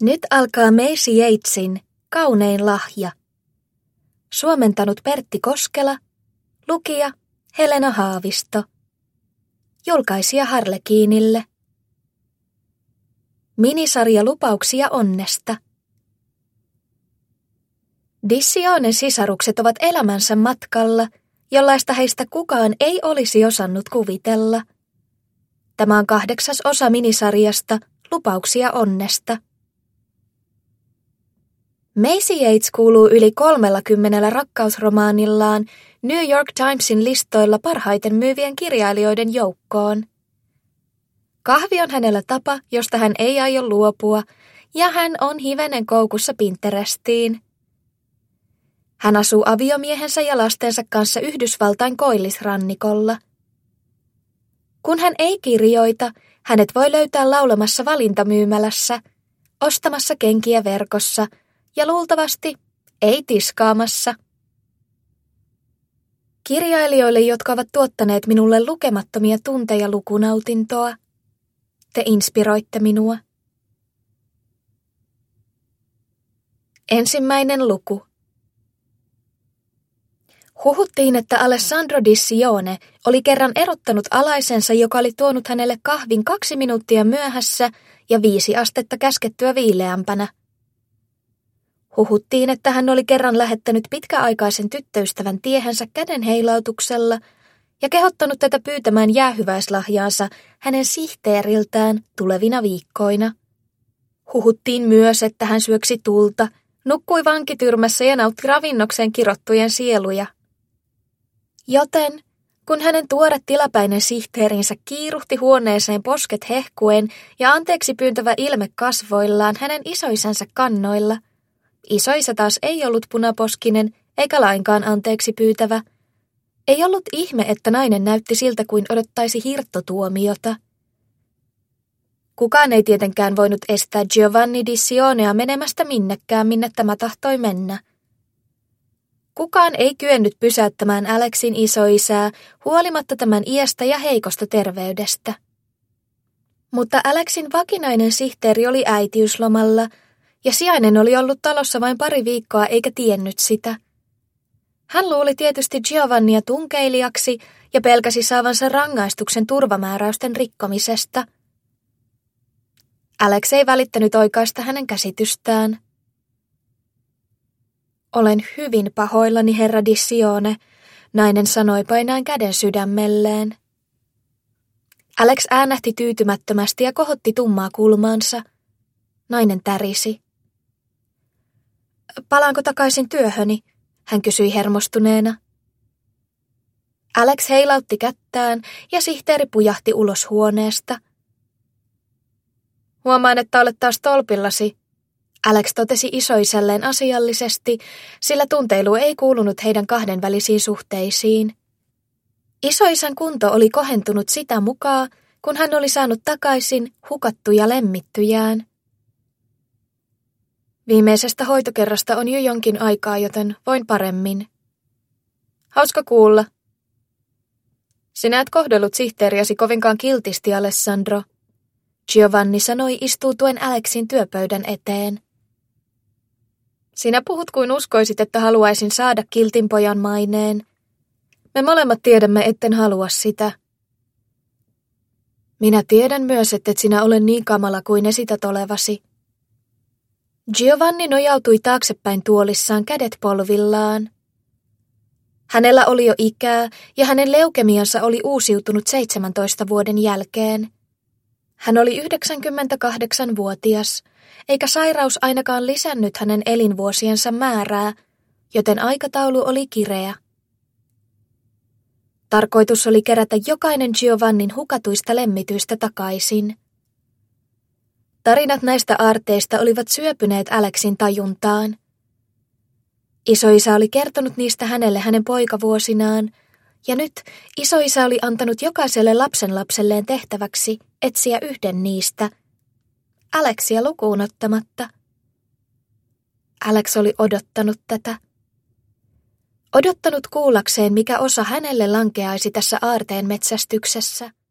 Nyt alkaa Maisie Yatesin Kaunein lahja. Suomentanut Pertti Koskela, lukija Helena Haavisto. Julkaisija Harlekiinille. Minisarja Lupauksia onnesta. Dissionen sisarukset ovat elämänsä matkalla, jollaista heistä kukaan ei olisi osannut kuvitella. Tämä on 8. osa minisarjasta Lupauksia onnesta. Maisie Yates kuuluu yli 30 rakkausromaanillaan New York Timesin listoilla parhaiten myyvien kirjailijoiden joukkoon. Kahvi on hänellä tapa, josta hän ei aio luopua, ja hän on hivenen koukussa Pinterestiin. Hän asuu aviomiehensä ja lastensa kanssa Yhdysvaltain koillisrannikolla. Kun hän ei kirjoita, hänet voi löytää laulamassa valintamyymälässä, ostamassa kenkiä verkossa ja luultavasti ei tiskaamassa. Kirjailijoille, jotka ovat tuottaneet minulle lukemattomia tunteja lukunautintoa, te inspiroitte minua. Ensimmäinen luku. Huhuttiin, että Alessandro Dissione oli kerran erottanut alaisensa, joka oli tuonut hänelle kahvin 2 minuuttia myöhässä ja 5 astetta käskettyä viileämpänä. Huhuttiin, että hän oli kerran lähettänyt pitkäaikaisen tyttöystävän tiehensä käden heilautuksella ja kehottanut tätä pyytämään jäähyväislahjaansa hänen sihteeriltään tulevina viikkoina. Huhuttiin myös, että hän syöksi tulta, nukkui vankityrmässä ja nautti ravinnokseen kirottujen sieluja. Joten, kun hänen tuore tilapäinen sihteerinsä kiiruhti huoneeseen posket hehkuen ja anteeksi pyyntävä ilme kasvoillaan hänen isoisänsä kannoilla, isoisä taas ei ollut punaposkinen eikä lainkaan anteeksi pyytävä. Ei ollut ihme, että nainen näytti siltä kuin odottaisi hirttotuomiota. Kukaan ei tietenkään voinut estää Giovanni Dissionea menemästä minnekään, minne tämä tahtoi mennä. Kukaan ei kyennyt pysäyttämään Alexin isoisää huolimatta tämän iästä ja heikosta terveydestä. Mutta Alexin vakinainen sihteeri oli äitiyslomalla, ja sijainen oli ollut talossa vain 2 viikkoa eikä tiennyt sitä. Hän luuli tietysti Giovannia tunkeilijaksi ja pelkäsi saavansa rangaistuksen turvamääräysten rikkomisesta. Alex ei välittänyt oikaista hänen käsitystään. Olen hyvin pahoillani, herra Dissione, nainen sanoi painaen käden sydämelleen. Alex äänähti tyytymättömästi ja kohotti tummaa kulmaansa. Nainen tärisi. Palaanko takaisin työhöni? Hän kysyi hermostuneena. Alex heilautti kättään ja sihteeri pujahti ulos huoneesta. Huomaan, että olet taas tolpillasi, Alex totesi isoisälleen asiallisesti, sillä tunteilu ei kuulunut heidän kahdenvälisiin suhteisiin. Isoisän kunto oli kohentunut sitä mukaa, kun hän oli saanut takaisin hukattuja lemmittyjään. Viimeisestä hoitokerrasta on jo jonkin aikaa, joten voin paremmin. Hauska kuulla. Sinä et kohdellut sihteeriäsi kovinkaan kiltisti, Alessandro. Giovanni sanoi istuutuen Alexin työpöydän eteen. Sinä puhut kuin uskoisit, että haluaisin saada kiltin pojan maineen. Me molemmat tiedämme, etten halua sitä. Minä tiedän myös, ettet sinä ole niin kamala kuin esität olevasi. Giovanni nojautui taaksepäin tuolissaan kädet polvillaan. Hänellä oli jo ikää ja hänen leukemiansa oli uusiutunut 17 vuoden jälkeen. Hän oli 98-vuotias, eikä sairaus ainakaan lisännyt hänen elinvuosiensa määrää, joten aikataulu oli kireä. Tarkoitus oli kerätä jokainen Giovannin hukatuista lemmityistä takaisin. Tarinat näistä aarteista olivat syöpyneet Alexin tajuntaan. Isoisä oli kertonut niistä hänelle hänen poikavuosinaan, ja nyt isoisä oli antanut jokaiselle lapsenlapselleen tehtäväksi etsiä yhden niistä, Alexia lukuun ottamatta. Alex oli odottanut tätä. Odottanut kuullakseen, mikä osa hänelle lankeaisi tässä aarteen metsästyksessä.